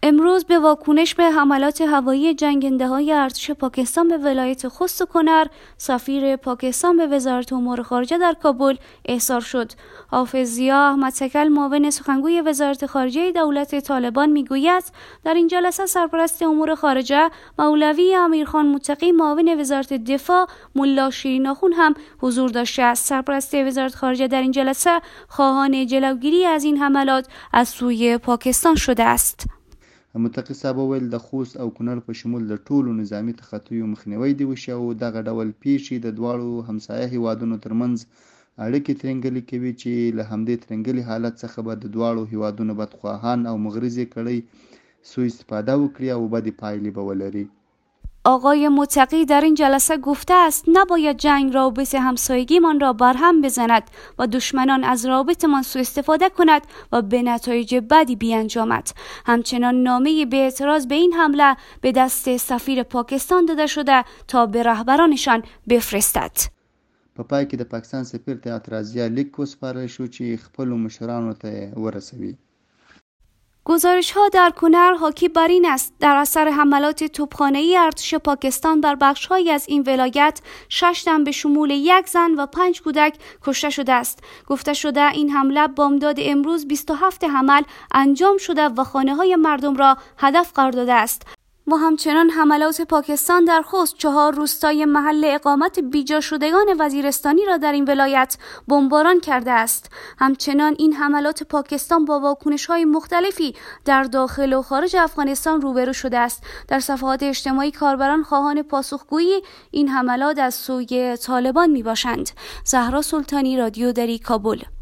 امروز به واکنش به حملات هوایی جنگنده‌های ارتش پاکستان به ولایت خوست و کنر، سفیر پاکستان به وزارت امور خارجه در کابل احضار شد. حافظ ضیا احمد تکل، معاون سخنگوی وزارت خارجه دولت طالبان میگوید در این جلسه سرپرست امور خارجه مولوی امیرخان متقی، معاون وزارت دفاع ملا شیرین آخوند هم حضور داشته است. سرپرست وزارت خارجه در این جلسه خواهان جلوگیری از این حملات از سوی پاکستان شده است. متقي صاحب ویل د خوست او کونړ په شمول د ټولو نظامی تخطیو مخنیوي دی وشي او دغه ډول پیښې د دواړو همسایه هیوادونو ترمنځ اړیکې ترنګلې کوي چې له همدې ترنګلې حالت څخه به د دواړو هیوادونو بدخواهان او مغرضې کړۍ سوء استفاده وکړي او بدې پایلې به ولري. آقای متقی در این جلسه گفته است نباید جنگ رابط همسایگیمان را برهم بزند و دشمنان از رابطمان سوء استفاده کند و به نتایج بدی بیانجامد. همچنان نامه‌ای به اعتراض به این حمله به دست سفیر پاکستان داده شده تا به رهبرانشان بفرستد. په پای کې د پاکستان سفیر ته اعتراضیه لیک وسپارل شو چې خپلو مشرانو ته ورسوي. گزارش‌ها در کنر حاکی بر این است در اثر حملات توپخانه‌ای ارتش پاکستان بر بخش‌هایی از این ولایت 6 تن به شمول 1 زن و 5 کودک کشته شده است. گفته شده این حمله بامداد امروز 27 حمل انجام شده و خانه‌های مردم را هدف قرار داده است. و همچنان حملات پاکستان در خوست 4 روستای محل اقامت بیجا شدگان وزیرستانی را در این ولایت بمباران کرده است. همچنان این حملات پاکستان با واکنش‌های مختلفی در داخل و خارج افغانستان روبرو شده است. در صفحات اجتماعی کاربران خواهان پاسخگویی این حملات از سوی طالبان میباشند. زهرا سلطانی، رادیو دری، کابل.